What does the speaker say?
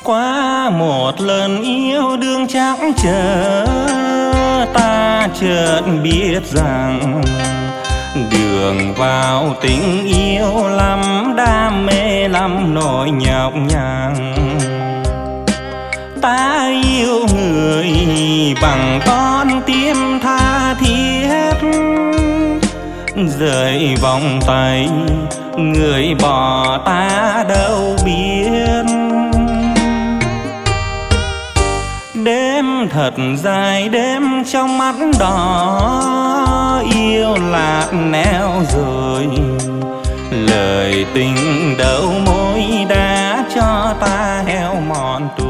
Qua một lần yêu đương chắc chờ, ta chợt biết rằng đường vào tình yêu lắm đam mê lắm nỗi nhọc nhằn. Ta yêu người bằng con tim tha thiết, rời vòng tay người bỏ ta đâu biết. Đêm thật dài đêm trong mắt đỏ, yêu lạc neo rồi, lời tình đầu môi đã cho ta heo mòn tuổi.